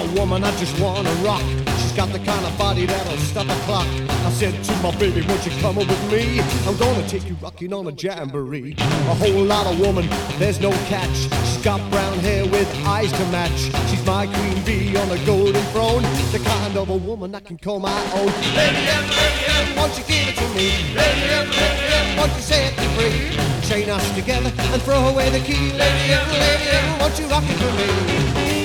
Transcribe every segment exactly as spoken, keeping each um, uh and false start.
of woman I just wanna rock. She's got the kind of body that'll stop a clock. I said to my baby, won't you come with me? I'm gonna take you rocking on a jamboree. A whole lot of woman, there's no catch. She's got brown hair with eyes to match. She's my queen bee on a golden throne, the kind of a woman I can call my own. Lady M, Lady M, won't you give it to me? Lady M, Lady M, won't you set me free? Chain us together and throw away the key. Lady M, Lady M, won't you rock it for me?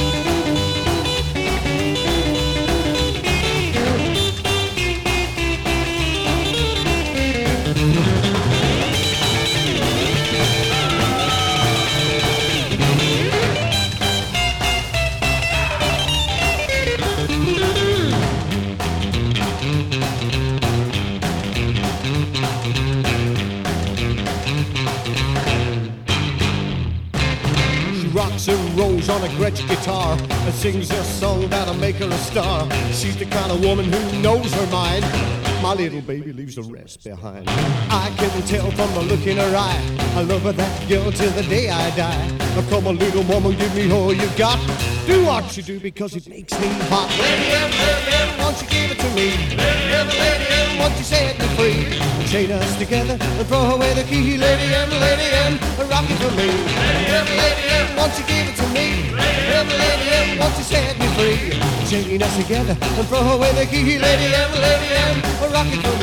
Rocks and rolls on a Gretsch guitar and sings a song that'll make her a star. She's the kind of woman who knows her mind. My little baby leaves the rest behind. I can tell from the look in her eye, I love her, that girl, till the day I die. Now come on, little woman, give me all you got. Do what you do because it makes me hot. Lady M, Lady M, won't you give it to me? Lady M, Lady M, won't you set me free? Chain us together and throw away the key. Lady M, Lady M, rock it for me. Lady M, Lady M, won't you give it to me? Lady M, Lady M, won't you set me free? Chain us together and throw away the key. Lady M, Lady M, rock it for me.